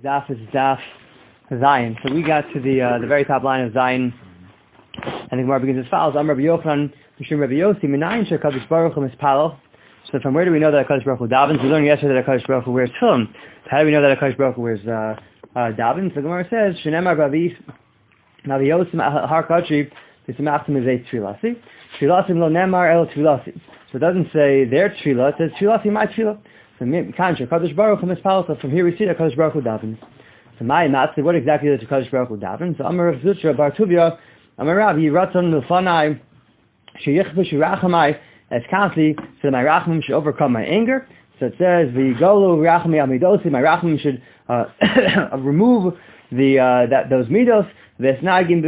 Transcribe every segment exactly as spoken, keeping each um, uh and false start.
Daf is Daf Zayin. So we got to the uh, the very top line of Zayin, and the Gemara begins as follows: Am Rabbi Yochanan, Mishum Rabbi Yossi, Minayin Shekadosh Baruch Hu Mispalel. So from where do we know that Hakadosh Baruch Hu davens? We learned yesterday that Hakadosh Baruch Hu wears tefillin. How do we know that Hakadosh Baruch Hu wears uh, uh, davens? So the Gemara says, Shenemar Rabbi Rabbi Yossi Har Kachri V'Simachtim Mizei Tfilasi Tfilasim Lo Nemar El Tfilasi. So it doesn't say their tefillah; it says Tfilasi my tefillah. So Hakadosh Baruch Hu Mispalel. So from here we see that Hakadosh Baruch Hu davens. So my matzah, what exactly does Hakadosh Baruch Hu daven? So Amar Rav Zutra Bar Tuvia, Amar Rav Yiratzon Milfanai Sheyichvu Shirachamai. As constantly, so that my rachmim should overcome my anger. So it says, "V'yigolu rachmi amidosi." My rachmim should uh, remove the uh, that those midos. V'esnagim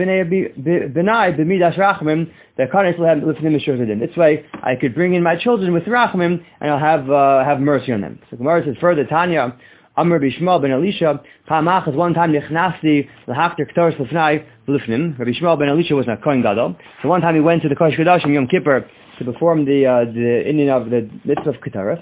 b'nai b'midas rachmim. The kanes will have lifnim mishurzadim. This way, I could bring in my children with rachmim, and I'll have uh, have mercy on them. So Gemara says further, Tanya, Amr b'Shmuel ben Elisha, Pa'amachas one time nechnasti l'hakter k'toris l'fnai l'fnim. Rabbi Shmuel ben Elisha was not Kohen Gadol. So one time he went to the Kodesh Kodashim Yom Kippur to perform the uh, the Indian of the mitzvah of Ketaris.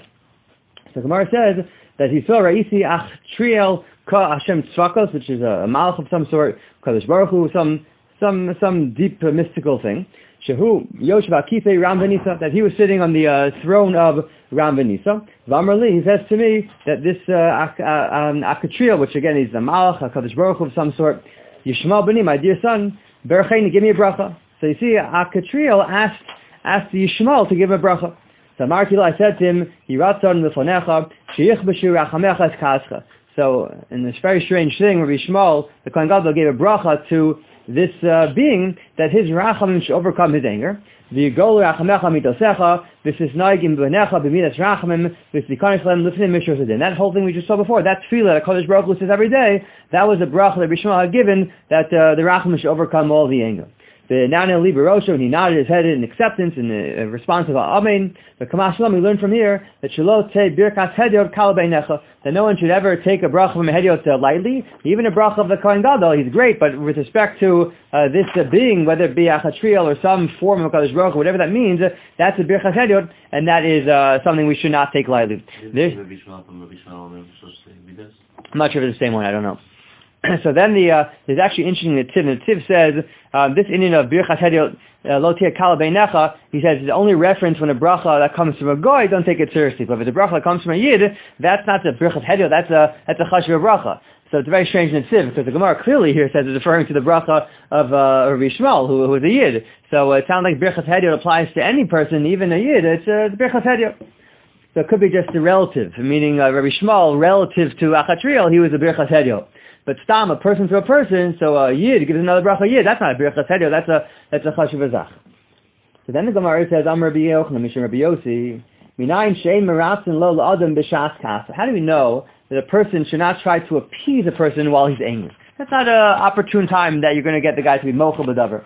So Gemara says that he saw Raisi Ach Triel Ka Hashem Tzvakos, which is a, a malach of some sort, Kadosh Baruch Hu, some some some deep uh, mystical thing. Shehu Yoshev Akifei Ram Benisa, that he was sitting on the uh, throne of Ram Benisa. V'Amar Li, he says to me that this uh, um, Akatriel, which again is a malach, a Kadosh Baruch Hu of some sort, Yishma Beni, my dear son, Bercheini, give me a bracha. So you see, Akatriel asked asked the Yishmael to give a bracha. So Markila, I said to him, Yiratzon Mifonecha, Sheyichbeshu Rachamecha Eskascha. So in this very strange thing, Rabbi Yishmael, the Kohen Gadol, gave a bracha to this uh, being that his rachamim should overcome his anger. V'yigol Rachamecha Mitosecha, V'sisnaigim B'necha B'midas Rachamim, V'sikanis Lem Lifnim Mishur Zedin. That whole thing we just saw before, that tefillah that Kodesh Baruch Hu says every day, that was a bracha that Rabbi Yishmael had given, that uh, the rachamim should overcome all the anger. The Nana Liberosho, and he nodded his head in acceptance in the response of Amen. The Kamash Shalom, we learn from here that Shalot Te Birkas Hediot Kalabeinecha, that no one should ever take a bracha from a Hediot lightly. Even a bracha of the Kohen Gadol, he's great, but with respect to uh, this uh, being, whether it be Achatriel or some form of Kadosh Baruch Hu, whatever that means, uh, that's a Birkas Hediot, and that is uh, something we should not take lightly. This, I'm not sure if it's the same one, I don't know. So then the uh, there's actually interesting the Tiv. The Tiv says um, this Indian of Birchas Hediot Lo Tia Kala Beinecha. He says it's only reference when a bracha that comes from a goy, don't take it seriously. But if it's a bracha that comes from a yid, that's not the Birchas Hediot. That's a that's a chashuv bracha. So it's very strange in the Tiv because the Gemara clearly here says it's referring to the bracha of uh, Rabbi Shmuel, who, who is a yid. So uh, it sounds like Birchas Hediot applies to any person, even a yid. It's uh, Birchas Hediot. So it could be just a relative, meaning uh, Rabbi Shmuel relative to Achatriel, he was a Birchas Hediot. But stam, a person to a person, so a yid gives another bracha yid. That's not a birchas hediot. That's a that's a chashuv azach. So then the Gemara says, Amar Rabbi Yochanan, Mishum Rabbi Yossi, Minayin shein meratzin lo l'adam b'shas kasa. How do we know that a person should not try to appease a person while he's angry? That's not an opportune time that you're going to get the guy to be mochel b'davar.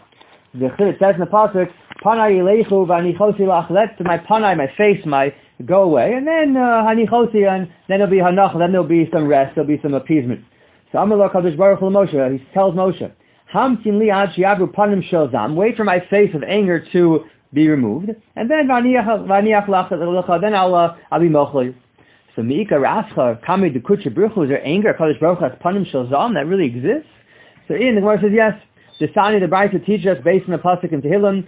It says in the pasuk, Panai yileichu v'anichosi lach. Let my panai, my face, my go away, and then hanichosi, uh, and then there'll be hanach, then there'll be some rest, there'll be some appeasement. So Amalek Kadosh Baruch Hu Moshe, he tells Moshe, Hamtin li ad shi'avru panim shel zam. Wait for my face of anger to be removed, and then v'aniach lach, then I'll uh, I'll be mochel. So Meika Rascha Kami Dekucha Baruch Hu, is there anger at Kadosh Baruch Hu as panim shel zam that really exists? So Ian the Gemara says yes. The Sani the Brayta teaches us based on the pasuk in Tehillim,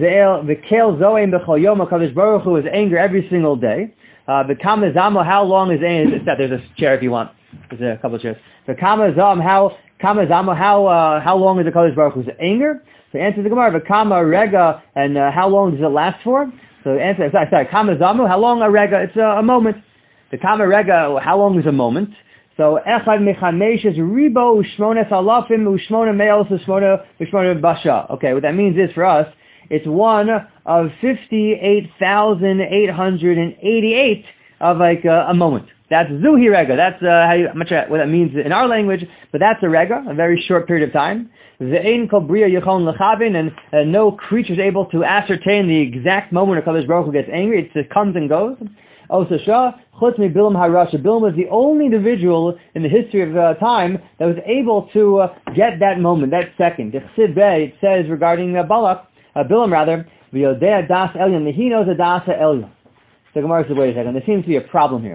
v'kel zoim b'chol yom Kadosh Baruch Hu is anger every single day. Uh, the Kama Zamo, how long is anger? There's a chair if you want. There's a couple of chairs. The Kama Zam, how Kama Zamo, how uh, how long is the Kadosh Baruch Hu's anger? So answer the Gemara, the Kama Rega, and uh, how long does it last for? So answer, sorry, sorry Kama Zamo, how long a Rega? It's a, a moment. The Kama Rega, how long is a moment? So Echad Mechamesh is Ribo Ushmona Salafim Ushmona Meos Ushmona Ushmona Basha. Okay, what that means is for us, it's one of fifty-eight thousand eight hundred eighty-eight of like uh, a moment. That's Zuhi Rega. That's uh, how you, I'm not sure what that means in our language, but that's a Rega, a very short period of time. Ve'ein kol bria yichon lechavin, and uh, no creature is able to ascertain the exact moment a Kadosh Baruch Hu gets angry. It just comes and goes. Osa Shah, chutz mi Bilam HaRasha. Bilam was the only individual in the history of uh, time that was able to uh, get that moment, that second. The Chsid Bey, it says regarding uh, Balak, uh, Bilam rather, v'yodea das elyon, he knows a das elyon. So Gemara says, wait a second, there seems to be a problem here.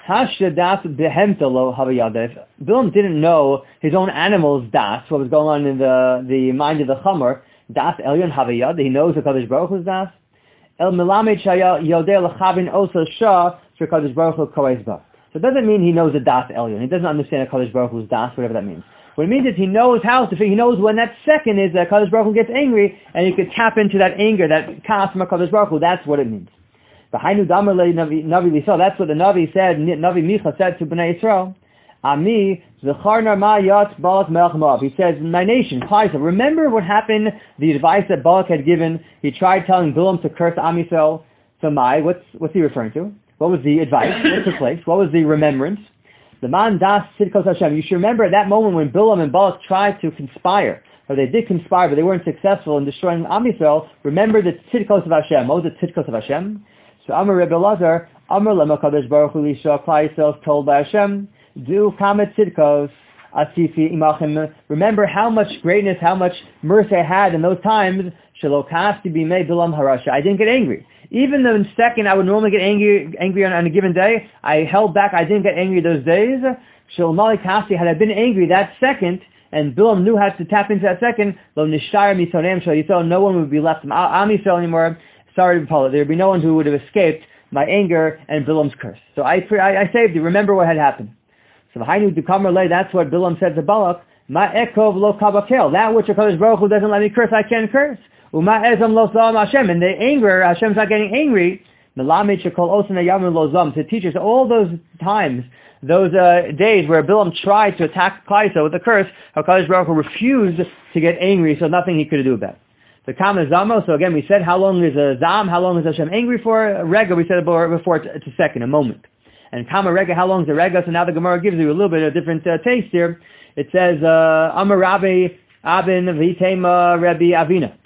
Hashadas behemtalo havayadef. Bilam didn't know his own animal's das, what was going on in the, the mind of the Chamor. Das elyon havayad, he knows the Kadosh Baruch Hu's das. El melamed shaya yodeh lechavin osa shah shekadosh Baruch Hu koes ba. So it doesn't mean he knows the das elyon. He doesn't understand the Kadosh Baruch Hu's das, whatever that means. What it means is he knows how to, he knows when that second is that Kadosh Baruch Hu gets angry, and he could tap into that anger, that kas from Kadosh Baruch Hu. That's what it means. The Hainu Damar Le Navi Lisa, that's what the Navi said, Navi Micha said to Bnei Yisrael. Ami Zecharna Ma Yat Balak Melech Moab. He says, my nation, Klaisa, remember what happened, the advice that Balak had given. He tried telling Bilam to curse Am Yisrael. So my, what's, what's he referring to? What was the advice? What took place? What was the remembrance? The Man Das Tzidkos Hashem. You should remember at that moment when Bilam and Balak tried to conspire, or they did conspire, but they weren't successful in destroying Am Yisrael. Remember the Tzidkos of Hashem. What was the Tzidkos of Hashem? So Amar Rebbe Lazar, Amar Lema Kadosh Baruch Hu Lisha Klal Yisrael told by Hashem, do kamet tzidkos asifi imachim. Remember how much greatness, how much mercy I had in those times. Shelo kasti bimei bilam harasha. I didn't get angry. Even though in second I would normally get angry, angry on, on a given day, I held back. I didn't get angry those days. Shelo mali kasti. Had I been angry that second, and Bilam knew how to tap into that second, lo nishtar misonem shel Yisrael. No one would be left Am Yisrael anymore. Sorry, Paula. There would be no one who would have escaped my anger and Bilam's curse. So I, I, I saved you. Remember what had happened. So the Hainu Dukamar Lei, that's what Bilam said to Balak. Ma ekov lo kabakel. That which HaKadosh Baruch Hu doesn't let me curse, I can't curse. Uma ezam lo salam Hashem. And the anger, Hashem's not getting angry. Melamed shekol osan yamin lo zam. To teach us all those times, those uh, days where Bilam tried to attack Klaisa with a curse, HaKadosh Baruch Hu refused to get angry, so nothing he could do about it. The Kama Zamo, so again we said how long is a Zam, how long is Hashem angry for? Rega, we said before, it's a second, a moment. And Kama Rega, how long is the Rega? So now the Gemara gives you a little bit of different uh, taste here. It says, Amar Rabbi Abin Vitema Rabbi Avina.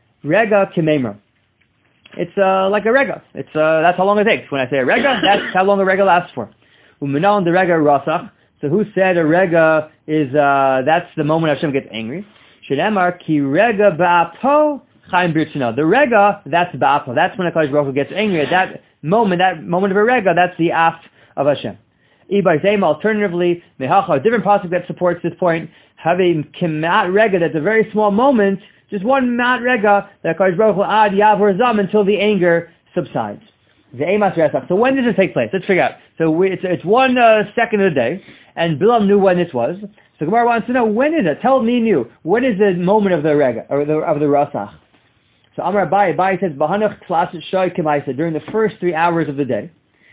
Rega Kimemer. It's uh, like a Rega. It's uh, That's how long it takes. When I say a Rega, that's how long a Rega lasts for. Umenon the Rega Rasach. So who said a Rega is, uh, that's the moment Hashem gets angry? Shemar ki rega ba'apo chaim b'rtzino. The rega, that's ba'apo. That's when HaKadosh Baruch Hu gets angry. At that moment, that moment of a rega, that's the af of Hashem. Ibai Zayim, alternatively, mehacha, a different pasuk that supports this point, having kimat rega, that's a very small moment, just one mat rega, that HaKadosh Baruch Hu ad yavor zam until the anger subsides. So when does this take place? Let's figure out. So we, it's, it's one uh, second of the day, and Bilam knew when this was. So Gemara wants to know, when is it? Tell me and you. When is the moment of the rega, or the, of the rasach? So Amar Abai, Abai says, Bahanach tlas shoy kemaisa, during the first three hours of the day.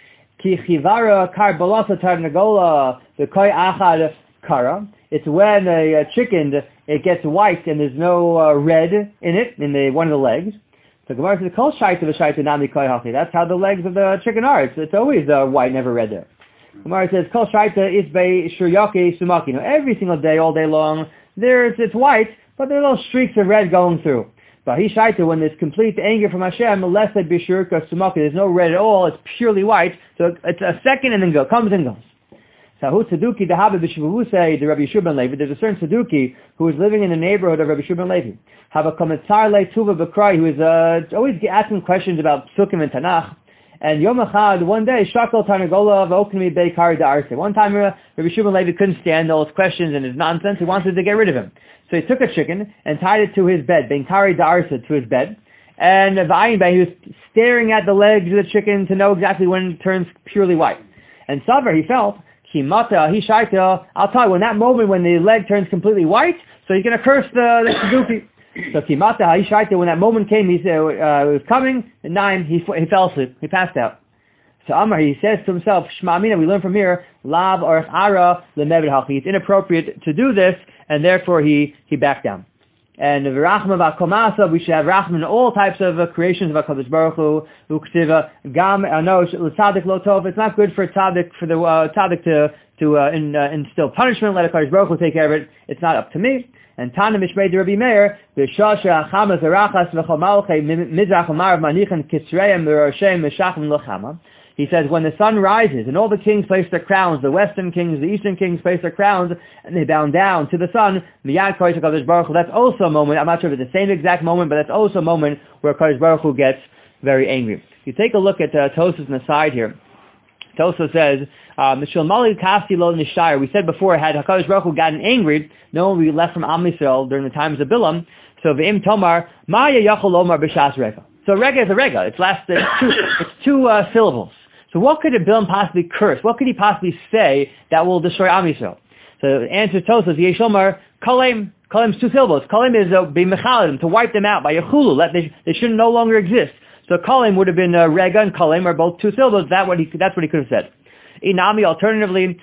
Ki chivara kar balasa tarnagola, the koi achad kara. It's when a, a chicken, it gets white and there's no uh, red in it, in the one of the legs. So Gemara says, kol shaita v'shaita nami koi hachi. That's how the legs of the chicken are. It's, it's always uh, white, never red there. Gemara says, Kol Shaita is bei Shuryake Sumaki. You know, every single day, all day long, there's it's white, but there are little streaks of red going through. But he Shaita, when there's complete anger from Hashem, unless they Bishurka Sumaki, there's no red at all, it's purely white. So it's a second and then go, comes and goes. Sahu Tzeduki Dahabe B'Shivavusei, the Rabbi Yeshua ben Levi. There's a certain Tzeduki who is living in the neighborhood of Rabbi Yeshua ben Levi. Have a Kometzar Le Tuva B'Krai, who is uh, always asking questions about Psukim and Tanakh. And Yom Echad, one day, Shakal Tarnagola V'Oknimi Beikari Da'arse. One time, Rabbi Yeshua ben Levi couldn't stand all his questions and his nonsense. He wanted to get rid of him. So he took a chicken and tied it to his bed, Beikari Da'arse, to his bed. And V'ayin Bey, he was staring at the legs of the chicken to know exactly when it turns purely white. And Savar, he felt, Kimata, he shaita, I'll tell you, when that moment when the leg turns completely white, so he's going to curse the, the Tzeduki. So Kimata, he shaita, when that moment came, he said, uh, it was coming, and nine, he, he fell asleep, he passed out. So Amar, he says to himself, Shema Amina, we learn from here, Lav or Ara, Lemevid Hachi. It's inappropriate to do this, and therefore he, he backed down. And V'rachma v'akomasa, we should have rachma in all types of uh, creations of HaKadosh Baruch Hu, Uksiva, Gam, Anosh, L'tzadik Lo Tov. It's not good for tzadik, for the uh, tzadik to, to uh, in, uh, instill punishment, let HaKadosh Baruch Hu take care of it. It's not up to me. And Tana Mishmei de Rabbi Meir, V'shasha Achamas Arachas V'chomalchei Mizrach Amarav Manichan Kisreim V'roshem Meshachim L'chama. He says, when the sun rises and all the kings place their crowns, the western kings, the eastern kings place their crowns, and they bow down to the sun, Miyad Kodesh HaKadosh Baruch Hu, that's also a moment, I'm not sure if it's the same exact moment, but that's also a moment where Kodesh Baruch Hu gets very angry. If you take a look at uh, Tosfos on the side here, Tosfos says, Um, we said before, had HaKadosh Baruch Hu gotten angry, no one would be left from Am Yisrael during the times of Bilam. So V'im Tomar, Maya Yachol Omar B'Shas Rega. So Rega is a Rega. It's last. It's two, it's two uh, syllables. So what could a Bilam possibly curse? What could he possibly say that will destroy Am Yisrael? So the answer tells us Yesh Omar Kalem. Kalem is two syllables. Kalem is uh, be mechalim, to wipe them out by Yechulu. Let they they should no longer exist. So Kalem would have been uh, Rega and Kalem are both two syllables. That what he that's what he could have said. Inami, alternatively,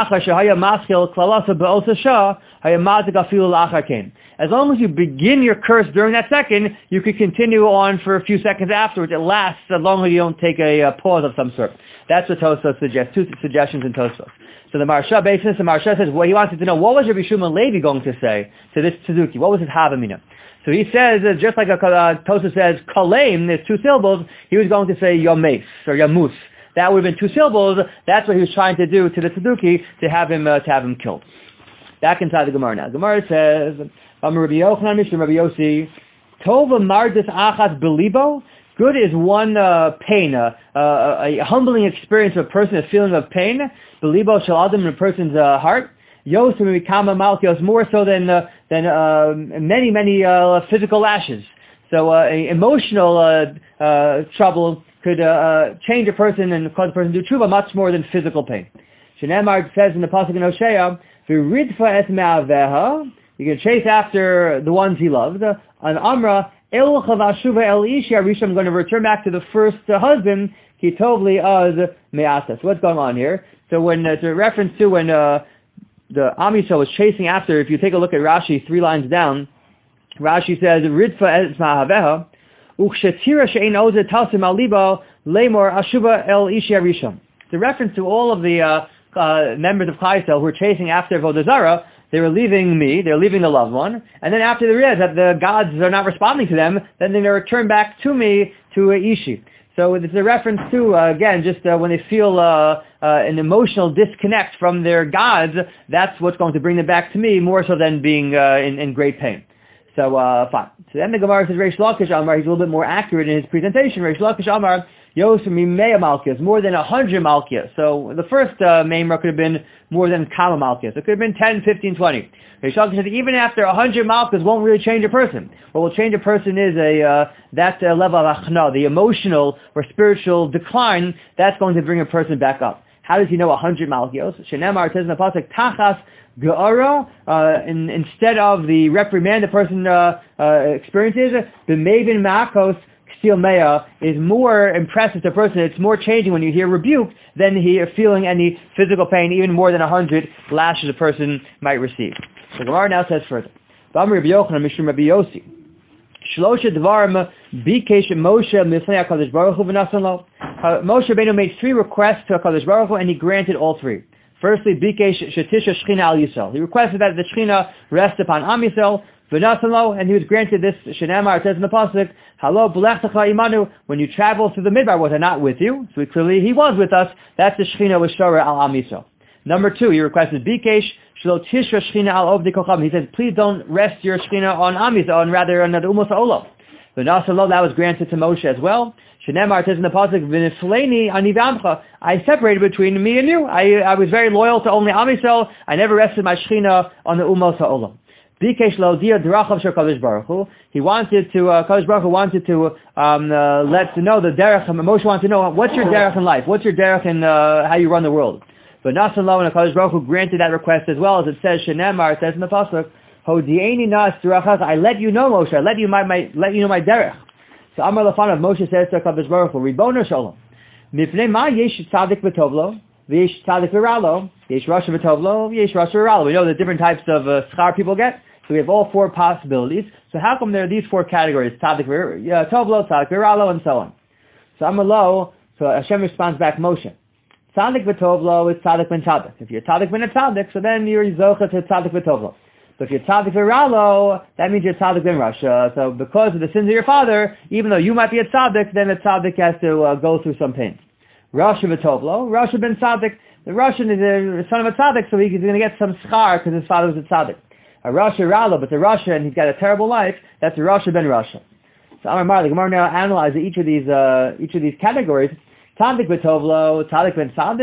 as long as you begin your curse during that second, you could continue on for a few seconds afterwards. It lasts as long as you don't take a uh, pause of some sort. That's what Tosfos suggests, two suggestions in Tosfos. So the Maharsha basis, the Maharsha says, well, he wanted to know, what was Rabbi Shimon Levi going to say to this Tzeduki? What was his Havamina? So he says, uh, just like a, uh, Tosfos says, Kalem, there's two syllables, he was going to say Yomes, or Yamus. That would have been two syllables. That's what he was trying to do to the Tzeduki, to have him uh, to have him killed. Back inside the Gemara now. The Gemara says, Rabbi Yochanan, Mishnah, Rabbi Yossi, Tova mardis achas belibo. Good is one uh, pain, uh, uh, a humbling experience of a person, a feeling of pain. Belibo shel adam, in a person's uh, heart. Yosim mikama malkios, more so than uh, than uh, many many uh, physical lashes. So uh, emotional uh, uh, trouble could uh, uh, change a person and cause a person to do tshuva much more than physical pain. Shenemar says in the pasuk in Hosea, "V'ridfa et me'aveha." You can chase after the ones he loved. An amra el chavashuva el ishi arisha. I'm going to return back to the first uh, husband. Kitovli az me'asas. What's going on here? So when uh, it's a reference to when uh, the Am Yisrael was chasing after. If you take a look at Rashi, three lines down, Rashi says "Ridfa et me'aveha." Ukshetira she'ein ozeh tasim al libo lemor ashuva el ishi arishon. It's a reference to all of the uh, uh, members of Klal Yisrael who were chasing after Avodah Zarah. They were leaving me, they're leaving the loved one, and then after they realize that the gods are not responding to them, then they return back to me, to uh, Ishi. So it's a reference to, uh, again, just uh, when they feel uh, uh, an emotional disconnect from their gods, that's what's going to bring them back to me, more so than being uh, in, in great pain. So, uh, fine. So then the Gemara says, Reish Lakish Amar, he's a little bit more accurate in his presentation. Reish Lakish Amar, Yosem Mimea Malkias, more than a hundred Malkias. So the first uh, Memra could have been more than Kama Malkias. It could have been ten, fifteen, twenty. Reish Lakish said, even after a hundred Malkias won't really change a person. What will change a person is a uh, that uh, level of Achna, the emotional or spiritual decline, that's going to bring a person back up. How does he know a hundred Malkios? Shenemar says in the pasuk, Tachas Ge'ara, uh, in, instead of the reprimand the person uh, uh, experiences, the Maven Ma'akos Ksil Mea is more impressive to the person. It's more changing when you hear rebuke than he feeling any physical pain, even more than a hundred lashes a person might receive. So Gemara now says further, Rabbi Yochanan, Mishum Rabbi Yossi, Shlosha Dvarim Bikesh Moshe Mifnei HaKadosh Baruch Hu V'nasan Lo. Moshe Rabbeinu made three requests to HaKadosh Baruch Hu, and he granted all three. Firstly, Bikesh Shetisha Shechina Al Yisrael. He requested that the Shechina rest upon Am Yisrael, V'nasan Lo, and he was granted this. Shenamar, it says in the pasuk, Halo B'lechtecha Imanu. When you travel through the Midbar, was I not with you? So clearly he was with us. That's the Shechina with Shora Al Am Yisrael. Number two, he requested Bikesh Shlo Tishra Shechina Al Ovdei Kocham. He said, please don't rest your Shechina on Am Yisrael, and rather on the Umos HaOlam. V'nasan Lo, that was granted to Moshe as well. Shenemar says in the pasuk, "V'nifleini ani v'amcha." I separated between me and you. I I was very loyal to only Am Yisrael. I never rested my Shechina on the Umos HaOlam. Bikesh lo dia d'rachav shel Kadosh Baruch Hu. He wanted to uh, Kadosh Baruch Hu wanted to um, uh, let to know the derech. Moshe wanted to know, what's your derech in life? What's your derech in uh, how you run the world? But Nasan Lo, and Kadosh Baruch Hu granted that request as well, as it says Shenemar. It says in the pasuk, "Hodieni nas d'rachas." I let you know, Moshe. I let you my, my let you know my derech. So Amar Lafanav, Moshe says to HaKadosh Baruch Hu, Ribono Shalom, Mipnei ma yesh tzadik v'tovlo, v'yesh tzadik v'ralo, yesh rasha v'tovlo, v'yesh rasha v'ralo. We know the different types of uh, schar people get, so we have all four possibilities. So how come there are these four categories, tzadik v'tovlo, tzadik v'ralo, and so on? So Amar Lo, so Hashem responds back, Moshe, tzadik v'tovlo is tzadik ben tzadik. If you're tzadik ben a tzadik, so then you're zocha to tzadik v'tovlo. So if you're tzaddik v'ralo, that means you're tzaddik ben rasha. So because of the sins of your father, even though you might be a tzaddik, then a tzaddik has to uh, go through some pain. Rasha v'tovlo, rasha ben tzaddik. The Russian is the son of a tzaddik, so he's going to get some schar because his father was a tzaddik. A rasha ralo, but the rasha, and he's got a terrible life, that's a rasha ben rasha. So Amar Mar, the Gemara now analyzes each of these uh, each of these categories. Tzaddik v'tovlo, tzaddik ben tzaddik,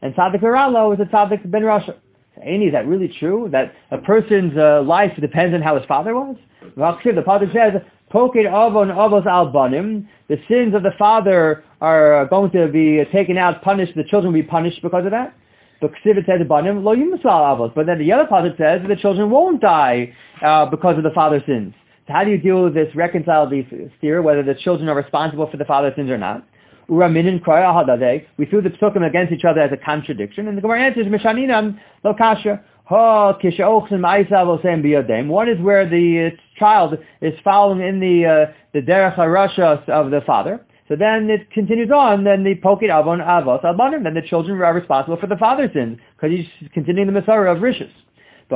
and Tzaddik Ralo is a Tzaddik Ben Rasha. Any, is that really true? That a person's uh, life depends on how his father was? The Pasuk says, Poked avon avos al banim. The sins of the father are going to be taken out, punished. The children will be punished because of that. But it says banim lo yimsal avos. But then the other Pasuk says the children won't die uh, because of the father's sins. So how do you deal with this, reconcile these theory, whether the children are responsible for the father's sins or not? We threw the psukim against each other as a contradiction, and the Gemara answers, Mishaninam lo kasha. One is where the uh, child is following in the uh, the derech harasha of the father. So then it continues on, then the poked avon avos albanim, then the children are responsible for the father's sins, because he's continuing the Masorah of Rishus. But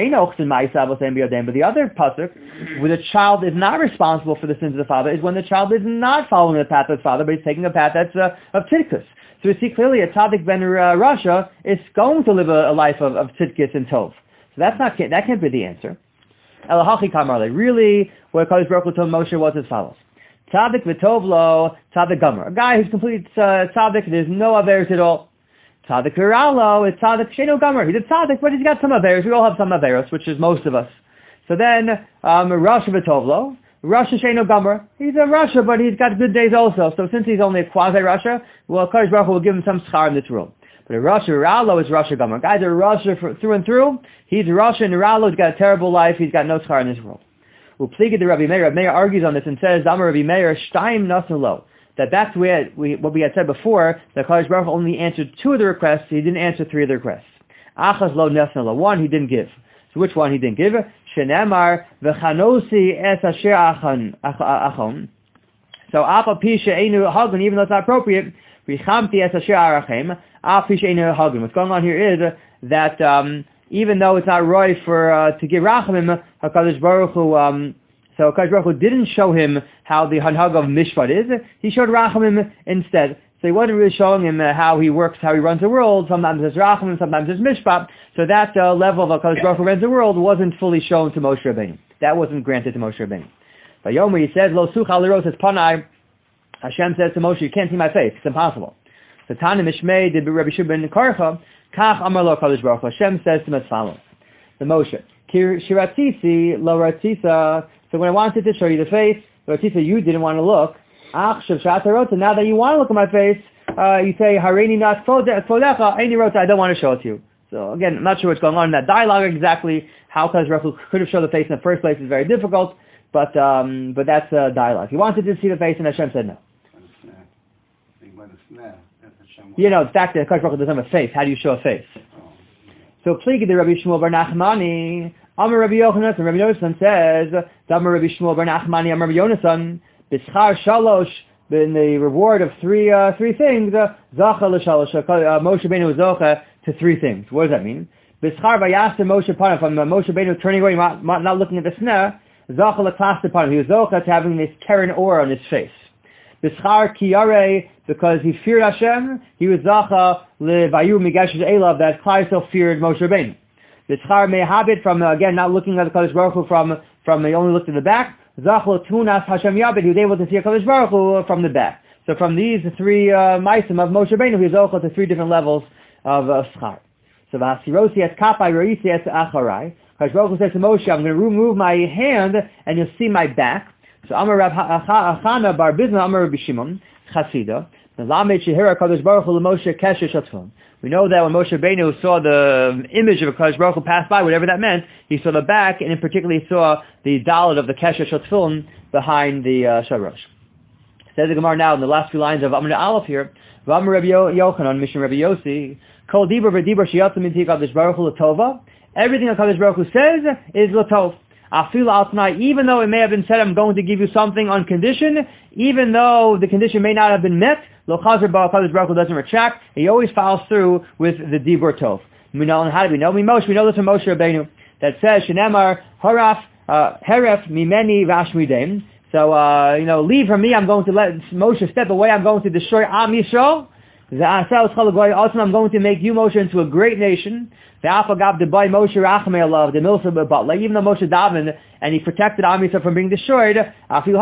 the other pasuk, where the child is not responsible for the sins of the father, is when the child is not following the path of the father, but he's taking a path that's uh, of tzidkus. So we see clearly a tzaddik ben uh, Rasha is going to live a, a life of, of tzidkus and tov. So that's not that can't be the answer. Elahachi kamarle. Really, what Kadosh Baruch Hu told Moshe was as follows: tzaddik v'tov lo tzaddik gomer. A guy who's complete uh, tzaddik, there's no averes at all. Tzaddik Ralo, it's tzaddik sheno gomer. He's a tzaddik, but he's got some averes. We all have some averes, which is most of us. So then, um, Rasha v'tov lo. Rasha Sheno Gomer. He's a Rasha, but he's got good days also. So since he's only a quasi-Rasha, well, Kadosh Baruch Hu will give him some schar in this world. But a Rasha Ralo is Rasha Gomer. Guys are Rasha for, through and through. He's a Rasha and Ralo. He's got a terrible life. He's got no schar in this world. U'pligid the Rabbi Meir. Rabbi Meir argues on this and says, Amar Rabbi Meir, Shtaim Nasalo. That that's where we, what we had said before, that Kadosh Baruch Hu only answered two of the requests. He didn't answer three of the requests. Achaz lo Nasalo. One he didn't give. So which one he didn't give? Shenemar v'chanosi es asher achon. So apa pi she'enu hagun, even though it's not appropriate, v'chamti es asher arachem, apa pi she'enu hagun. What's going on here is that um, even though it's not right for uh, to give rachamim, HaKadosh Baruch Hu, um, so HaKadosh Baruch Hu didn't show him how the hanhag of mishpat is. He showed rachamim instead. So he wasn't really showing him uh, how he works, how he runs the world. Sometimes there's rachamim, sometimes there's mishpat. So that uh, level of HaKadosh Baruch Hu runs the world wasn't fully shown to Moshe Rabbeinu. That wasn't granted to Moshe Rabbeinu. But Yomer, he says, Lo sucha liros es panai. Hashem says to Moshe, you can't see my face. It's impossible. So Tana Mishmei did Rabbi Shimon ben Karcha, Kach Amar Lo HaKadosh Baruch Hu. Hashem says to him as follows. The Moshe, Kir Shiratzisi Lo Ratzisa. So when I wanted to show you the face, Ratzisa, you didn't want to look. Ach Shav Shatarota. Now that you want to look at my face, uh, you say, Hareini Nas Kvodecha, Eini Rota, I don't want to show it to you. So again, I'm not sure what's going on in that dialogue exactly. How Kadosh Baruch Hu could have shown the face in the first place is very difficult, but um, but that's a dialogue. He wanted to see the face, and Hashem said no. You know, the fact that Kadosh Baruch Hu doesn't have a face, how do you show a face? So Pligi the Rabbi Shmuel bar Nachmani, Amar Rabbi Yochanan, and Rabbi Yonasan says, Amar Rabbi Shmuel bar Nachmani, Amar Rabbi Yonasan, B'schar Shalosh, in the reward of three uh, three things, Zacha l'shalosh, Moshe Rabbeinu Zocha to three things. What does that mean? B'schar v'yaser Moshe Panav, from Moshe Rabbeinu turning away, not, not looking at the snare, Zacha l'klas Panav, he was Zocha to having this Karen or on his face. B'schar kiyare, because he feared Hashem, he was Zacha l'vayu migashish elav, that Klal Yisrael feared Moshe Rabbeinu. B'schar mehabit, from uh, again not looking at the Kadosh Baruch Hu from from he only looked at the back. Zachlo Tunas Hashem Yabed, he was able to see HaKadosh Baruch Hu from the back. So from these three uh, maisim of Moshe Rabbeinu, he was also to three different levels of uh, schar. So Vasirosi es kapai, Roisi es acharai. HaKadosh Baruch Hu says to Moshe, I'm going to remove my hand and you'll see my back. So Amar Rav Achana bar Bizna, Amar Rabbi Shimon, Chasida. We know that when Moshe Rabbeinu saw the image of a Kadosh Baruch Hu pass by, whatever that meant, he saw the back, and in particular he saw the dalet of the Kesher Shotfilm behind the uh, Sharash. Says the Gemara now in the last few lines of Amar Aleph here, Amar Rabbi Yochanan, Mishnah Rabbi Yossi, Kol Dibur v'Dibur Shiyatzim Minti Kadosh Baruch Hu L'Tova. Everything that Kadosh Baruch Hu says is L'Tov. Afil al tonight, even though it may have been said, I'm going to give you something on condition, even though the condition may not have been met, Lo Chazer Baal Kadosh Baruch Hu doesn't retract. He always follows through with the Dibur Tov. We know, and how do we know? We Moshe, we know this from Moshe Rabbeinu that says, Shenemar Haraf Heref Mimeni Vashmidem. So uh, you know, leave from me. I'm going to let Moshe step away. I'm going to destroy Am Yisrael. I'm going to make you, Moshe, into a great nation. Even though Moshe davened and he protected Am Yisrael from being destroyed, still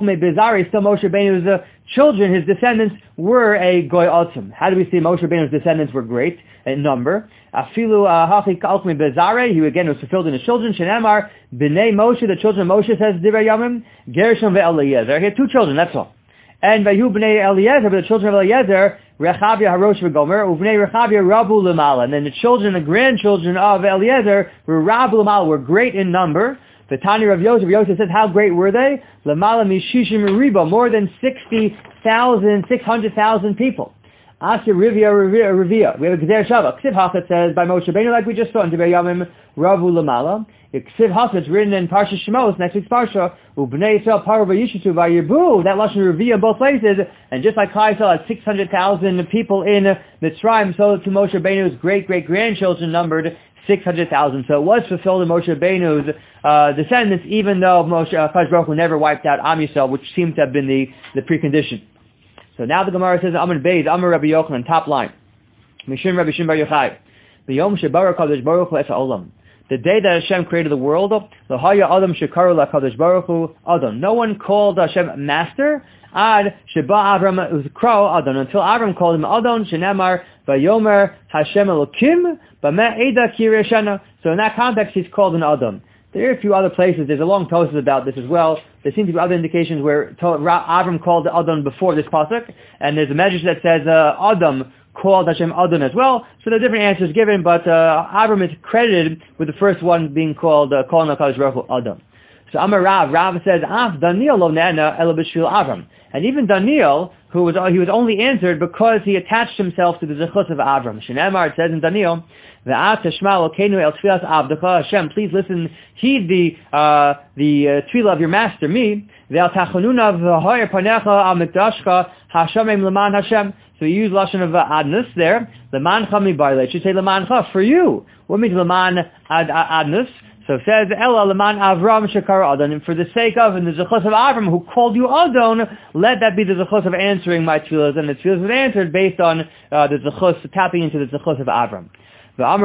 Moshe Rabbeinu's children, his descendants, were a goy otzim. How do we see Moshe Rabbeinu's descendants were great in number? Afilu hachi kalkme bezare. He again was fulfilled in his children. Shenemar b'nei Moshe, the children of Moshe, says Divrei Yamim, Gershom ve'Eliezer. He had two children. That's all. And Vayu b'nei Eliezer, but the children of Eliezer, Rechavia Harosh v'Gomer, Uvnei Rechavia Rabu Lamala. And then the children, the grandchildren of Eliezer were Rabu Lamala, were great in number. The Tani Rav Yosef, Rav Yosef says, how great were they? Lamala Mishishim Riba, more than sixty thousand, six hundred thousand people. Asher Rivia Rivia Rivia. We have a Gzer Shava. Ksiv Hachet says by Moshe Rabbeinu, like we just saw in Divrei Yamim, Ravu Lamala. Ksiv Hachet written in Parsha Shemos, next week's Parsha, Ubnei Yisrael Paru Vayishitu Vayirbu. That lashon Rivia in both places, and just like Chai Yisrael had six hundred thousand people in Mitzrayim, so to Moshe Rabbeinu's great great grandchildren numbered six hundred thousand. So it was fulfilled in Moshe Rabbeinu's uh, descendants, even though Moshe uh, Baruch Hu never wiped out Am Yisrael, which seemed to have been the, the precondition. So now the Gemara says, Amar Beis, Amar Rabbi Yochanan, top line. Mishum Rabbi Shimon Bar Yochai. B'yom shebara Kadosh Baruch Hu es ha'olam. The day that Hashem created the world, L'haya Adam shekaru LaKadosh Baruch Hu Adam. No one called Hashem Master. Ad sheba Avram uzkro Adam. Until Avram called him Adam, shenemar Vayomer Hashem Elokim b'meh Eda Kireshana. So in that context, he's called an Adam. There are a few other places. There's a long Tosafos about this as well. There seem to be other indications where Avram called Adam before this pasuk, and there's a medrash that says uh, Adam called Hashem Adam as well. So there are different answers given, but uh, Avram is credited with the first one being called uh, calling HaKadosh Baruch Hu Adam. So Amar Rav, Rav says, Af Daniel lo ne'ena ela b'shvil Avram. And even Daniel, who was he was only answered because he attached himself to the zechus of Avram. Shenemar, it says in Daniel, Ve'at teshma Elokeinu el tfilas avdecha. Hashem, please listen, heed the uh, the uh, tefillah of your master, me. Ve'al tachonuna v'hoyer panecha al mikdashcha hashamim leman Hashem. So you use lashon of adnus there. Lemancha mi barle. It should say lemancha for you. What means leman ad, adnus? So it says, Ella leman Avram shekar Adon, and for the sake of, and the zechus of Avram, who called you Adon, let that be the zechus of answering my tefillahs, and the tefillahs were answered based on uh, the zechus, tapping into the zechus of Avram. We saw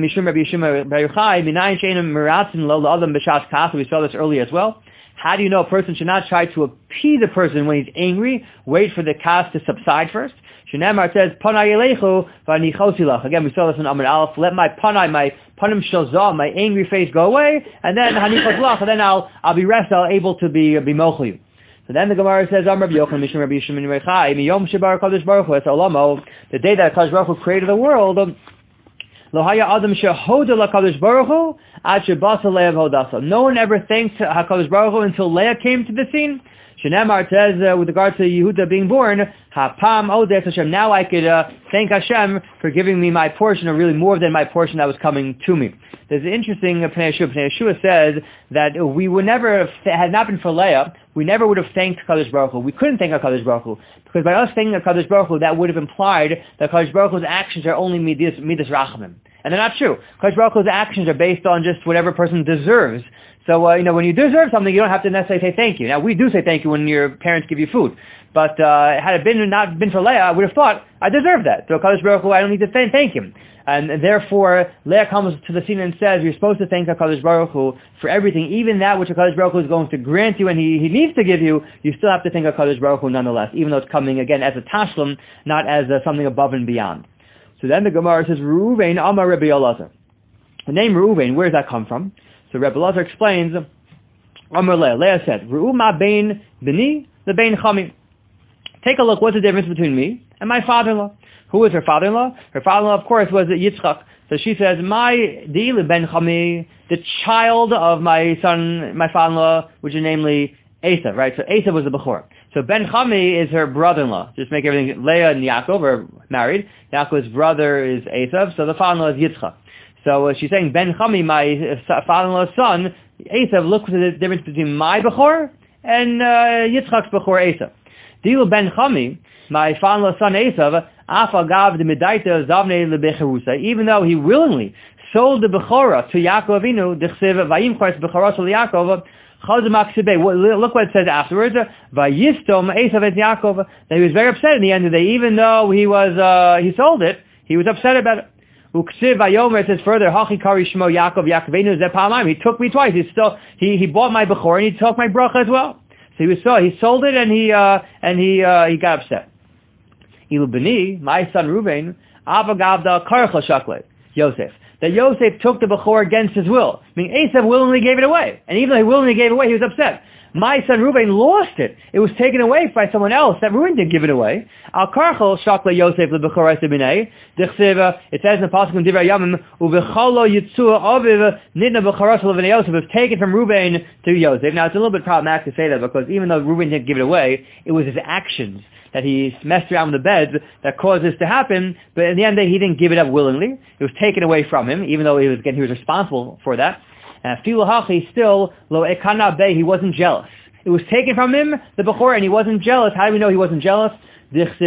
this earlier as well. How do you know a person should not try to appease a person when he's angry? Wait for the kas to subside first. Shneimar says, Panai elechu v'anichosilach. Again, we saw this in Amud Aleph. Let my panai, my panim shazah, my angry face go away, and then hanichosilach, and then I'll I'll be rest, I'll able to be be mochel you. So then the Gemara says, Amar Rabbi Yochanan, Mishum Rabbi Shimon Bar Yochai, Miyom shebar Kadosh Baruch Hu es olamo. The day that Kadosh Baruch Hu created the world, Lo haya adam shehoda LaKadosh Baruch Hu ad shebasa Leah hodasa. No one ever thanked HaKadosh Baruch Hu until Leah came to the scene. Shenemar says, uh, with regard to Yehuda being born, Hapam Odes Hashem. Now I could uh, thank Hashem for giving me my portion, or really more than my portion that was coming to me. There's an interesting uh, Pnei Yeshua. Pnei Yeshua says that we would never, have, had not been for Leah, we never would have thanked HaKadosh Baruch Hu. We couldn't thank HaKadosh Baruch Hu, because by us thanking HaKadosh Baruch Hu, that would have implied that HaKadosh Baruch Hu's actions are only midas, midas rachamim. And they're not true. HaKadosh Baruch Hu's actions are based on just whatever a person deserves. So, uh, you know, when you deserve something, you don't have to necessarily say thank you. Now, we do say thank you when your parents give you food. But uh, had it been not been for Leah, I would have thought, I deserve that. So, HaKadosh Baruch Hu, I don't need to th- thank him. And therefore, Leah comes to the scene and says, you're supposed to thank HaKadosh Baruch Hu for everything, even that which HaKadosh Baruch Hu is going to grant you and he, he needs to give you, you still have to thank HaKadosh Baruch Hu nonetheless, even though it's coming, again, as a tashlum, not as uh, something above and beyond. So then the Gemara says, Reuven Amar Rabbi Elazar. The name Reuven, where does that come from? So Rabbi Elazar explains, Amar Leah. Leah said, Re'u ma bein b'ni, the bein chami. Take a look, what's the difference between me and my father-in-law? Who was her father-in-law? Her father-in-law, of course, was Yitzchak. So she says, my deal ben chami, the child of my son, my father-in-law, which is namely Esav, right? So Esav was the Bechor. So Ben Chami is her brother-in-law. Just make everything, Leah and Yaakov are married. Yaakov's brother is Esav, so the father-in-law is Yitzchak. So uh, she's saying, Ben Chami, my uh, father-in-law's son, Esav, look at the difference between my Bechor and uh, Yitzchak's Bechor Esav. Dilu Ben Chami, my father-in-law's son Esav, Afa Gav the Midaita Zavne lebecherusa, even though he willingly sold the Bechorah to Yaakov Avinu, Dechsev Vayim Chores Bechorah Shel Yaakov, Look what it says afterwards. Vayistom Esav et Yaakov. That he was very upset in the end of the day, even though he was uh, he sold it, he was upset about it. Uksiv Vayomer, it says further, Hachi Kari Shmo Yaakov Yaakov Zeh Palayim. He took me twice. He still he he bought my bechor and he took my bracha as well. So he was so he sold it and he uh, and he uh, he got upset. Ilu Beni, my son Reuven, Avagavda Karcha Shakle Yosef. That Yosef took the bechor against his will. I mean, Esav willingly gave it away, and even though he willingly gave it away, he was upset. My son Reuven lost it. It was taken away by someone else. That Reuven didn't give it away. Al karchel shakla Yosef lebechor esebinei. Dichsev. It says in the pasuk in Divrei Yamim, ubecholo yitzua aviv nidna bechoros levnei Yosef. It was taken from Reuven to Yosef. Now it's a little bit problematic to say that because even though Reuven didn't give it away, it was his actions that he messed around with the beds that caused this to happen. But in the end, he didn't give it up willingly. It was taken away from him, even though he was again he was responsible for that. And Filahachi still, lo ekana be, he wasn't jealous. It was taken from him, the Bechor, and he wasn't jealous. How do we know he wasn't jealous? He saved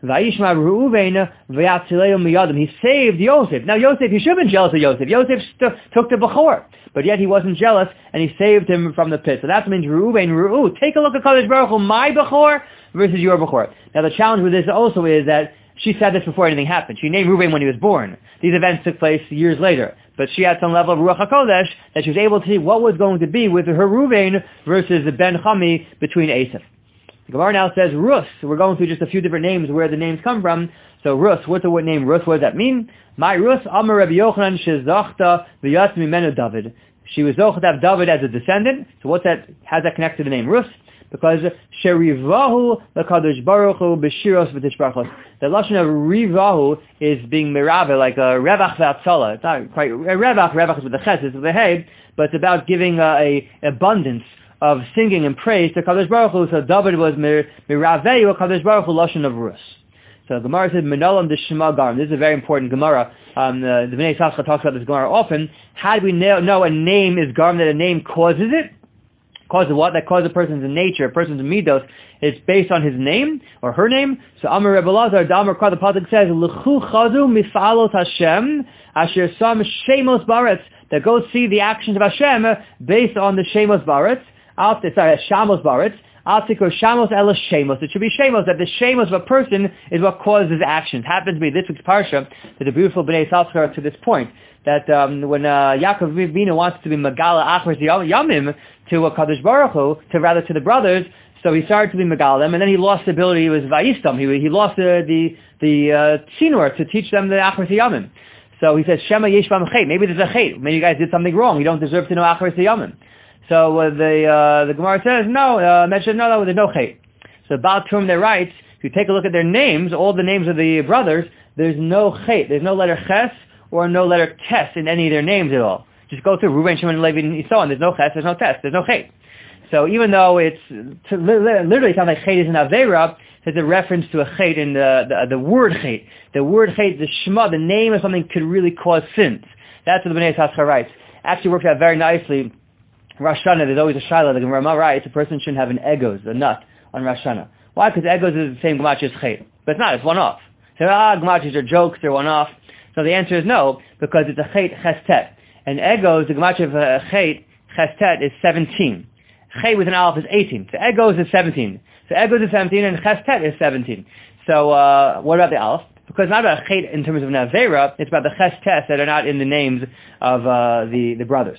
Yosef. Now Yosef, he should have been jealous of Yosef. Yosef st- took the Bechor, but yet he wasn't jealous, and he saved him from the pit. So that means Reuven, Ru'u. Take a look at Kadosh Baruch Hu, my Bechor versus your Bechor. Now the challenge with this also is that she said this before anything happened. She named Reuven when he was born. These events took place years later. But she had some level of Ruach HaKodesh that she was able to see what was going to be with her Reuven versus the Ben Chami between Esav. The Gemara now says Rus. So we're going through just a few different names where the names come from. So Rus, what's the word name Rus? What does that mean? My Rus, Amar Rabbi Yochanan, Shezachta, V'yatz Mimenu David. She was Zochta to have David as a descendant. So what's that? How's that connect to the name Rus? Because Sherivahu L'Kadosh Baruch Hu B'Shiros V'Tishbachos. The lashon of Rivahu is being mirave, like a Revach V'Atzala. It's not quite a Revach. Revach is with the Ches, it's with the Hey, but it's about giving uh, a abundance of singing and praise to Kadosh Baruch Hu. So David was Miraveu Kadosh Baruch Hu lashon of Rus. So Gemara says Menolam D'Shema Garim. This is a very important Gemara. Um, the the Bnei Yissaschar talks about this Gemara often. How do we know, know a name is Garim, that a name causes it? Causes what? That causes a person's nature, a person's midos. It's based on his name or her name. So Amar Rebbe Lazar, Damar Kar, the pasuk says, L'chu chazu mifalos Hashem, asher sam shemos baretz, that go see the actions of Hashem based on the shemos baretz. Sorry, shamos baretz. Altikor shamos ela shemos. It should be shemos, that the shemos of a person is what causes his actions. Happens to be this week's parsha that the beautiful Bnei Yissaschar to this point. That um, when uh, Yaakov Avinu wants to be Megala Achros Yamim to a Kadosh Baruch Hu, to rather to the brothers, so he started to be Megala them, and then he lost the ability. He was Vayistam. He he lost the the the uh, Tzinor to teach them the Achros Yamim. So he says Shema Yesh Bam Chet. Maybe there's a Chet. Maybe you guys did something wrong. You don't deserve to know Achros Yamim. So uh, the uh, the Gemara says no. Uh, mention no, no, there's no Chet. So Baal Turim there writes, if you take a look at their names, all the names of the brothers, there's no Chet. There's no letter Ches or no letter Tes in any of their names at all. Just go through Reuven, Shimon, Levi, and so on. There's no Ches, there's no Tes, there's no Chet. So even though it's to literally sounds like Chet is an Aveira, there's a reference to a Chet in the, the the word Chet. The word Chet, the Shema, the name of something could really cause sins. That's what the Bnei Yissaschar writes. Actually works out very nicely. Rosh Hashanah, there's always a Shaila. The Gemara writes a person shouldn't have an egos, a nut, on Rosh Hashanah. Why? Because egos is the same Gemach as Chet. But it's not, it's one off. So, ah, Gemachis are jokes, they're one off. So the answer is no, because it's a Chet Chestet. And egos, the Gemach of uh, Chet Chestet is seventeen. Chet with an Aleph is eighteen. So egos is seventeen. So egos is seventeen and Chestet is seventeen. So uh, what about the Aleph? Because it's not about Chet in terms of an Aveira, it's about the Chestet that are not in the names of uh, the, the brothers.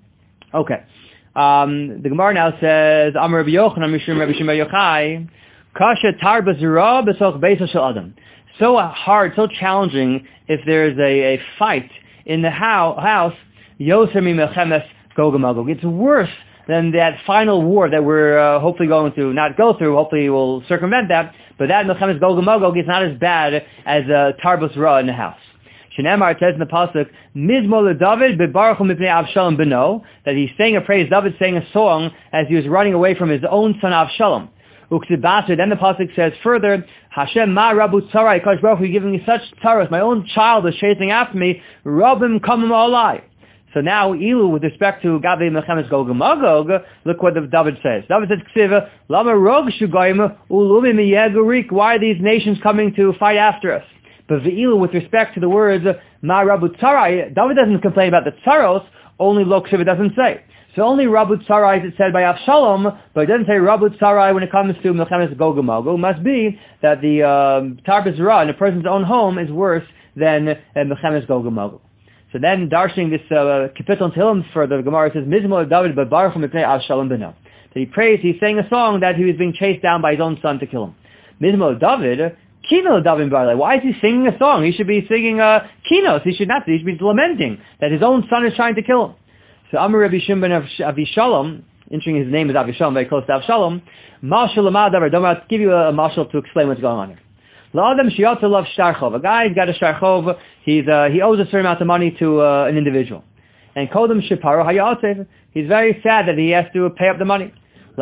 Okay. Um, the Gemara now says, Amar Rabbi Yochanan, Mishum Rabbi Shimon Yochai, Kasha Tarbas Ra B'Soch Beis Shel Adam. So hard, so challenging if there's a, a fight in the ho- house, Yoser Mimechemes Gog and Magog. It's worse than that final war that we're uh, hopefully going to not go through. Hopefully we'll circumvent that. But that Mechemes Gog and Magog is not as bad as uh, Tarbas Ra in the house. Shenemar says in the pasuk, Mizmor David bebaruchu mipnei Avshalom beno, that he's saying a praise. David sang a song as he was running away from his own son Avshalom. Uksibaser. Then the pasuk says further, Hashem ma rabu tzarai, Kadosh Baruch Hu, you're giving me such tzaros. My own child is chasing after me. Rabim kamim alai. So now, Ilu, with respect to Gabi Mechemes Gog and Magog, look what the David says. David says, Ksiva, Lama rog shugayim ulumi miyegurik. Why are these nations coming to fight after us? But Ve'ilu, with respect to the words Ma Rabu Tzarai, David doesn't complain about the Tzaros, only Lo Ksiva doesn't say. So only Rabut Sarai is said by Avshalom, but it doesn't say Rabut Sarai when it comes to Milchemes Gog Magog. It must be that the um, Tarbis Ra in a person's own home is worse than uh, Milchemes Gog Magog. So then, darshaning this uh, Kapitel in Tehillim for the Gemara, says, Mizmor David Baruch Mipnei Avshalom Beno. That he prays, he's saying a song that he was being chased down by his own son to kill him. Mizmor David, Kino David Barley. Why is he singing a song? He should be singing uh, kinos. He should not. He should be lamenting that his own son is trying to kill him. So Amar Rabbi Shimon of Avishalom, interesting his name is Avishalom, very close to Avshalom. Mashal Amadavar. Don't I'll give you a, a mashal to explain what's going on here. La'adam Shiyata Love Shtarchov. A guy's got a Shtarchov. He's uh, he owes a certain amount of money to uh, an individual. And Kodem Shiparo Hayatev. He's very sad that he has to pay up the money.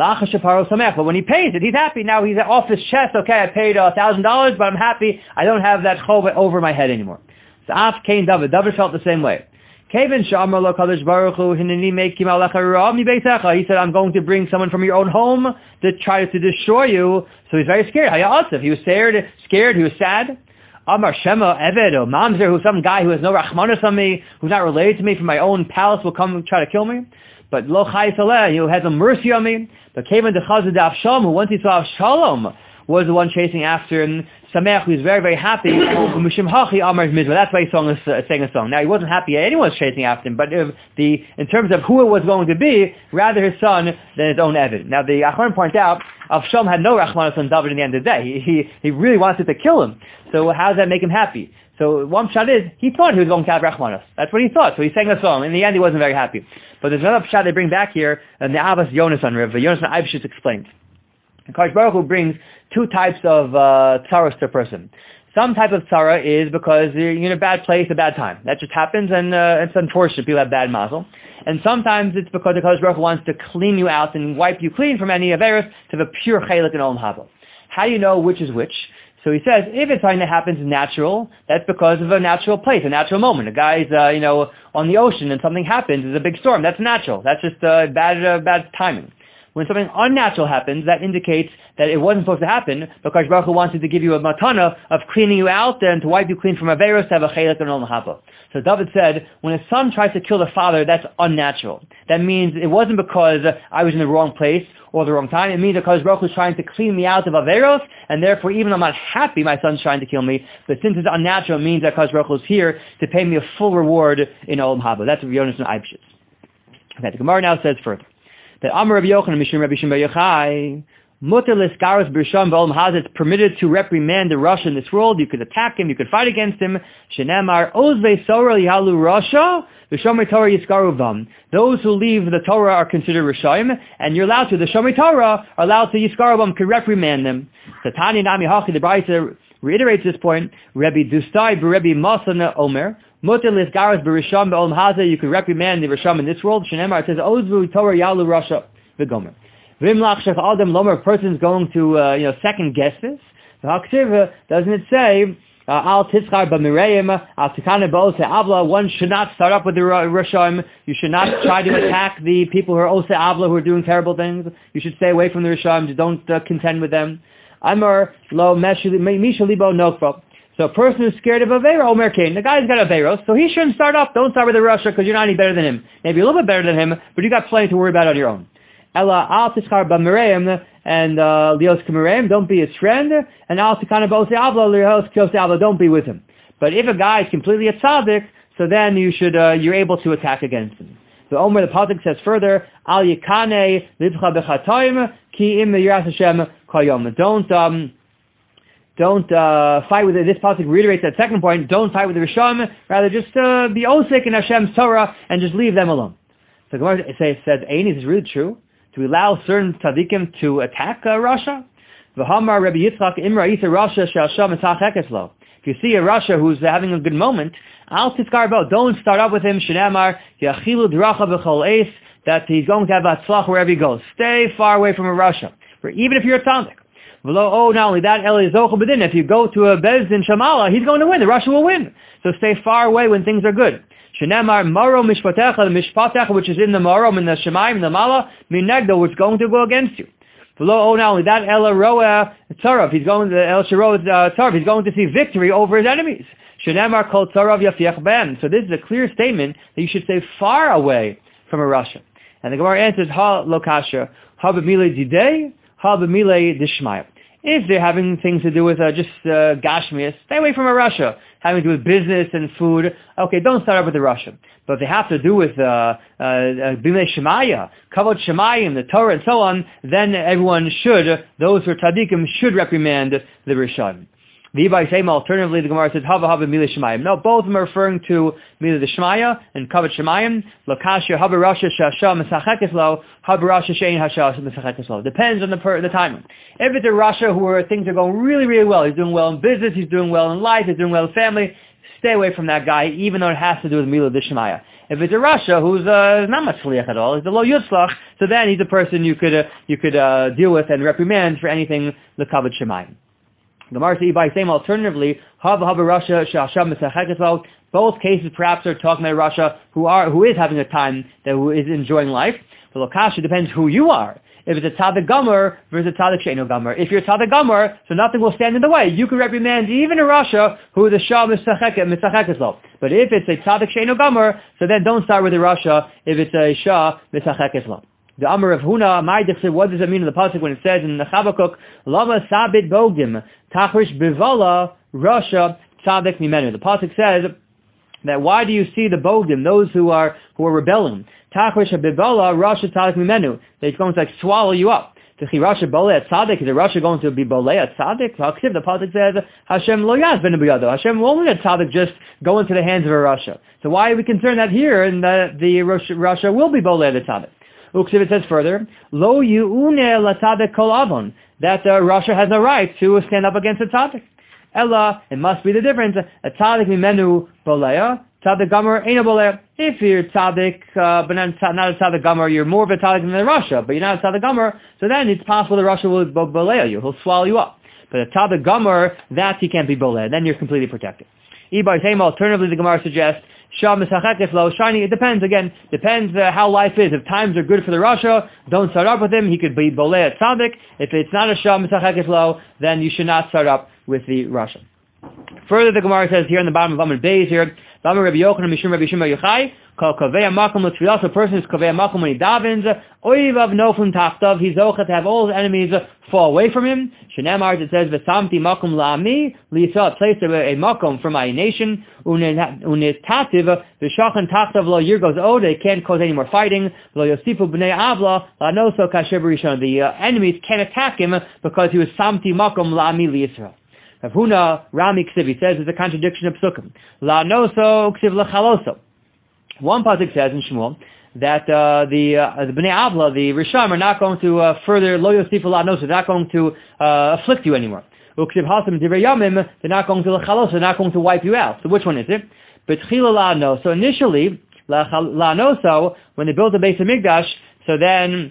But when he pays it, he's happy. Now he's off his chest. Okay, I paid a thousand dollars, but I'm happy. I don't have that chov over my head anymore. So Af Cain David. David felt the same way. Kevin Shamar Lo Kadosh Baruch Hu Hineni Mekim Alecha Ra Mi Beitecha. He said, I'm going to bring someone from your own home to try to destroy you. So he's very scared. Hayatzev. He was scared. Scared. He was sad. Amar Shema Eved or Mamzer, who's some guy who has no rachmanis on me, who's not related to me from my own palace, will come and try to kill me. But Lo Chai Saleh, who has a mercy on me. But Kevin the Chazad Avshalom, who once he saw Avshalom, was the one chasing after him. Sameach, who's very, very happy. Mishim Hachi Amar Mizvah. That's why he sang a, uh, sang a song. Now, he wasn't happy anyone was chasing after him, but uh, the in terms of who it was going to be, rather his son than his own Evid. Now, the Achron point out, Avshalom had no Rachmanos on David in the end of the day. He, he, he really wanted to kill him. So how does that make him happy? So one shot is, he thought he was going to have Rachmanos. That's what he thought. So he sang a song. In the end, he wasn't very happy. But there's another shot they bring back here, and the Abbas Yonasan River. Yonasan Eibshitz explained. And Kadosh Baruch Hu brings two types of uh, tzaros to a person. Some type of tzara is because you're in a bad place, a bad time. That just happens, and uh, it's unfortunate. People have bad mazel. And sometimes it's because the Kadosh Baruch Hu wants to clean you out and wipe you clean from any averos to have a pure chelik and olam haba. How do you know which is which? So he says, if it's something that happens natural, that's because of a natural place, a natural moment. A guy's, uh, you know, on the ocean and something happens, there's a big storm. That's natural. That's just uh, bad, uh, bad timing. When something unnatural happens, that indicates that it wasn't supposed to happen because Baruch Hu wanted to give you a matana of cleaning you out and to wipe you clean from averos to have a chelik and olam haba. So David said, when a son tries to kill the father, that's unnatural. That means it wasn't because I was in the wrong place or the wrong time. It means that Baruch Hu is trying to clean me out of averos, and therefore even though I'm not happy my son's trying to kill me, but since it's unnatural, it means that Baruch Hu is here to pay me a full reward in olam haba. That's what Yonasan Eibshitz. Okay, the Gemara now says further that Amar Rabbi Yochanan Mishum Rabbi Shimon Bar Yochai Mutar Liskaros B'Rishon B'Olam Hazeh. It's permitted to reprimand the Rasha in this world. You could attack him. You could fight against him. Shenemar Ozvei Sora Yihalu Rasha V'Shomrei Torah Yiskaru Vam. Those who leave the Torah are considered Rishayim, and you're allowed to. The Shomrei Torah are allowed to Yiskaru Vam, could reprimand them. So Tani Nami Hachi, the Brayta reiterates this point. Rabbi Dustai B'Rebbi Masana Omer. Mutar Liskaros B'Rishon B'Olam Hazeh. You could reprimand the Rishayim in this world. Shenemar, it says Ozvei Torah Yihalu Rasha V'Gomer. V'imlach shech adam lomer, a person's going to, uh, you know, second guess this. The Haksiva, doesn't it say, al titzchar b'mireim, al tikane ba'ose avla, one should not start up with the Rishayim. You should not try to attack the people who are ose avla, who are doing terrible things. You should stay away from the Rishayim. Don't uh, contend with them. Amar lo misha libo nokva. So a person who's scared of Aveiro, Omer Kain, the guy's got Aveiros, so he shouldn't start up. Don't start with the Rasha because you're not any better than him. Maybe a little bit better than him, but you got plenty to worry about on your own. Ella al tischar b'mireim, and uh, lios k'mireim, don't be his friend, and al tikana b'ose avla lios k'ose avla, don't be with him. But if a guy is completely a tzaddik, so then you should uh, you're able to attack against him. The Omer, the Pasuk says further, al yikane lidcha b'chatoim ki im yiras Hashem kayom. Don't um don't uh, fight with it. This Pasuk reiterates that second point. Don't fight with the Rishayim. Rather, just uh, be osik in Hashem's Torah and just leave them alone. So Gemara says, says, "Ain, is this really true? To allow certain tzaddikim to attack uh, Rasha? V'hamar Rabbi Yitzchak Imra Isa Rasha Shasham Etachekeslo. If you see a Rasha who's having a good moment, al tiskar bo, don't start up with him. Shenamar Yachilu Dracha B'Chol Eis, that he's going to have atzlach wherever he goes. Stay far away from a Rasha, for even if you're a tzaddik. V'lo, oh, not only that, Eli Zochel B'din. If you go to a Bezdin Shamala, he's going to win. The Rasha will win. So stay far away when things are good. Shenemar Maro Mishpatecha, the Mishpatecha, which is in the Marom, in the Shemaim, in the Mala, Minegdo, which is going to go against you. Below, oh, not only that, Ela Roa Tzarav, he's going to, El Shiro Tzarav, he's going to see victory over his enemies. Shenemar Kol Tzarav Yafiach Ben. So this is a clear statement that you should stay far away from a Rasha. And the Gemara answers, ha lo kasha, ha b'milei didei, ha b'milei dishmaya. If they're having things to do with uh, just uh, gashmias, stay away from a Russia. Having to do with business and food, okay, don't start up with the Russia. But if they have to do with uh, uh, b'milei shemaya, kavod shemayim, the Torah and so on, then everyone should, those who are tzaddikim, should reprimand the Rishon. The Ibai Sema, alternatively, the Gemara says, Hava Hava Mila Shemayim. No, both of them are referring to Mila the Shemaya and Kavod Shemayim. Lakashya Haba Rasha Shasha Mesachekes Lo, Haba Rasha Shein Hasha Mesachekes Lo. Depends on the per, the timing. If it's a Rasha who are, things are going really, really well, he's doing well in business, he's doing well in life, he's doing well in family, stay away from that guy, even though it has to do with Mila the Shemaya. If it's a Rasha who's uh, not much shliach at all, he's a lo yutzlach, so then he's a person you could uh, you could uh, deal with and reprimand for anything the Kavod Shemayim. Gemara says by same alternatively, Hava Hava Rasha Shasham Mesachekes. Both cases perhaps are talking about Rasha who are who is having a time that who is enjoying life. But Lokasha depends who you are. If it's a Tzaddik Gomer versus a Tzaddik Sheino Gomer. If you're a Tzaddik Gomer, so nothing will stand in the way. You can reprimand even a Rasha who is a Shah Mesachekes. But if it's a Tzaddik Sheino Gomer, so then don't start with a Rasha if it's a Shah Mesachekes. The Amar of Huna, my dechsev, what does it mean in the pasuk when it says in the Chavakuk, Lama sabit bogdim, tachrish bivala, Rasha, tzaddik mimenu. The pasuk says that why do you see the bogdim, those who are who are rebelling? Tachrish bivala, Rasha, tzaddik mimenu. They're going to like swallow you up. Techi Rasha bolei at tzaddik, is the Rasha going to be bolei at tzaddik? The pasuk says, Hashem lo yaz ben b'yado. Hashem won't let tzaddik just go into the hands of a Rasha. So why are we concerned that here and that the Rasha will be bolei at tzaddik? Uksiv, it says further, Lo yu'une l'tzaddik kol avon, that uh, Rasha has no right to stand up against a tzaddik. Ella, it must be the difference. A tzaddik mimenu boleya, tzaddik gomer ain't a boleya. If you're tzaddik, uh, but not, not a tzaddik gomer, you're more of a tzaddik than a Rasha, but you're not a tzaddik gomer, so then it's possible the Rasha will boleya you, he'll swallow you up. But a tzaddik gomer, that he can't be boleya, then you're completely protected. Ibai Sema, alternatively, the Gemara suggests, Shah Mesachekes Lo, shiny, it depends, again, depends uh, how life is. If times are good for the Rasha, don't start up with him, he could be Bolei at Tzaddik. If it's not a Shah Mesachekes Lo, then you should not start up with the Rasha. Further, the Gemara says here in the bottom of Amud Beis here, Amar Rabbi Yochanan Mishum Rabbi Shimon Yochai, Kol Kavei HaMakom L'Tfilah, a person who's Kavei HaMakom when he davens, Oivav Noflim Tachtav, he's Zocha to have all his enemies fall away from him. Shenemar, it says, V'samti Makom La'ami, L'Yisrael, placed a Makom for my nation, Unetativ, V'shachan Tachtav Lo Yirgoz Od, they can't cause any more fighting, Lo Yosifu B'nei Avla, La'noso Kasher B'rishon, the uh, enemies can't attack him because he was Samti Makom La'ami L'Yisrael. Rav Huna, Rami Ksiv, says there's a contradiction of Psukim. La noso ksiv lechaloso. One pasuk says in Shmuel that uh, the uh, the Bnei Avla, the Risham, are not going to uh, further lo yosifu la noso. They're not going to uh, afflict you anymore. Uksiv hasam divrei yamim, they're not going to lechaloso. They're not going to wipe you out. So which one is it? But chila la no. So initially la noso, when they built the base of Mikdash, so then.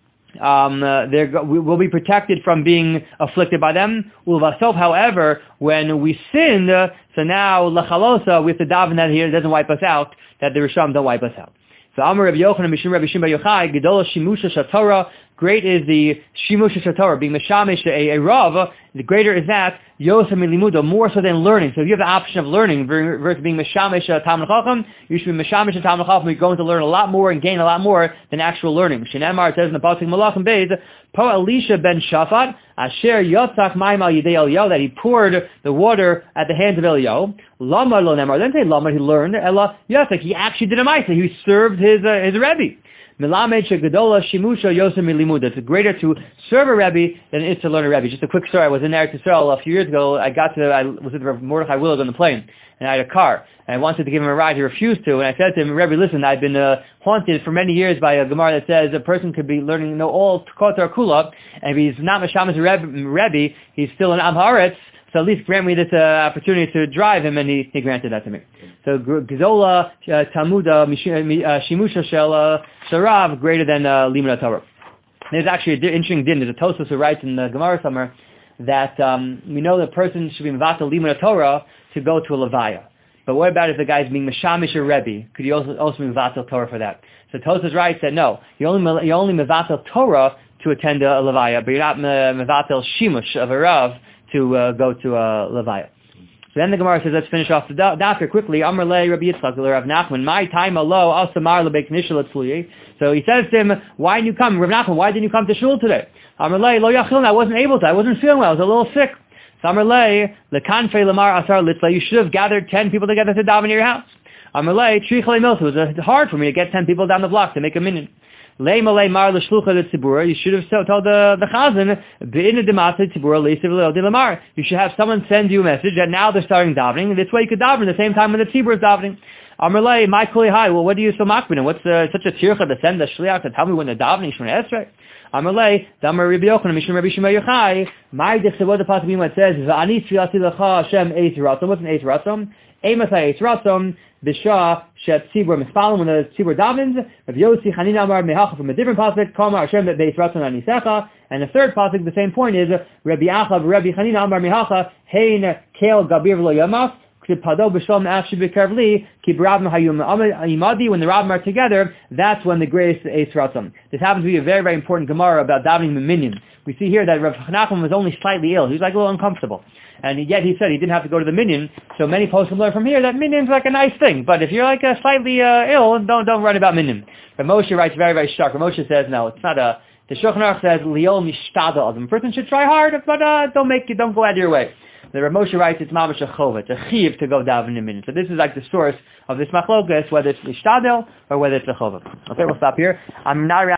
Um, uh, they will be protected from being afflicted by them. Ulvasov, however, when we sin, uh, so now lachalosa, we have to daven that here, it doesn't wipe us out, that the Risham don't wipe us out. So Amar Rabbi Yochanan Mishum Rabbi Shimon Yochai, Gedola Shimusha Shatorah, great is the Shimusha Shatorah, being Meshamish a, a Rav, the greater is that, Yosem Limudo, more so than learning. So if you have the option of learning versus being Meshamish a Talmud Chacham, you should be Meshamish a Talmud Chacham, you're going to learn a lot more and gain a lot more than actual learning. Shenemar, it says in the Pasuk Malachim Beis, Po Elisha ben Shafat, Asher Yotzak Maim al Yidei Eliyahu, that he poured the water at the hands of Eliyahu. Lama lo nemar, then say Lama, he learned, Ella Yotzak, he actually did a Maisa, he served his, uh, his Rebbe. Melamed shegadola shimusha yosem milimud. It's greater to serve a Rebbe than it is to learn a Rebbe. Just a quick story. I was in Eretz Yisrael a few years ago. I got to, I was with Mordechai Willig on the plane, and I had a car, and I wanted to give him a ride. He refused to, and I said to him, Rebbe, listen, I've been uh, haunted for many years by a Gemara that says a person could be learning, you know, all Kotar Kula, and if he's not Meshamish Rebbe, he's still an Am Haaretz, so at least grant me this uh, opportunity to drive him, and he, he granted that to me. So Gezola, uh, Talmuda, Shimusha Shel Sharav, greater than uh, Limud Torah. There's actually an interesting din. There's a Tosfos who writes in the Gemara somewhere that um, we know the person should be Mevatel Limud Torah to go to a Levaya. But what about if the guy's being Meshamish or Rebbe? Could you also, also be Mevatel Torah for that? So Tosfos writes that no, you're only, you're only Mevatel Torah to attend a Levaya, but you're not Mevatel Shimush of a Rav to uh, go to a Levaya. So then the Gemara says, let's finish off the daf here quickly. Amar le Rabbi Yitzchak Rav Nachman, my time alo asamar lebeik nishul etzluyi. So he says to him, why didn't you come? Rav Nachman, why didn't you come to shul today? Amar le lo yachilna, I wasn't able to. I wasn't feeling well. I was a little sick. So Amar le lekanfei lamar asar litzla. You should have gathered ten people together to daven in your house. Amar le trichle milta. It was hard for me to get ten people down the block to make a minyan. You should have told the, the chazan, you should have someone send you a message that now they're starting davening. This way you could daven at the same time when the tzibur is davening. Amarlei, my kuli hi. Well, what do you so makbid? What's uh, such a tircha to send the shliach to tell me when they're davening? Shmona Esrei. Amarlei, Damar Rabbi Yochanan, Mishum Rabbi Shimon Yochai. My dechse, what the possible mean? What it says, V'ani tfilati lecha Hashem eis ratzon. What's an eis ratzon? Eimasai eis ratzon. B'shah shet tzibur mispalim when the tzibur davens. Rabbi Yossi Chanina Amar Mehacha from a different pasuk. Kama Hashem beis ratzon anisecha. And the third pasuk, the same point is Rabbi Achav Rabbi Chanina Amar Mehacha Hein Kel Gabir V'lo Yamas. When the Rabbim are together, that's when the greatest Eis Ratzon. This happens to be a very, very important Gemara about davening the minyan. We see here that Rav Nachman was only slightly ill. He was like a little uncomfortable. And yet he said he didn't have to go to the minyan. So many poskim learn from here that minyan's like a nice thing. But if you're like uh, slightly uh, ill, don't don't worry about minyan. But Moshe writes very, very stark. Moshe says, no, it's not a... The Shulchan Aruch says, Liol mishtadel. The person should try hard, but uh, don't make it, don't go out of your way. The Rav Moshe writes it's mamash a chova, it's a chiv to go daven in a minyan. So this is like the source of this machlokas, whether it's mishtadel or whether it's a chova. Okay, we'll stop here. I'm not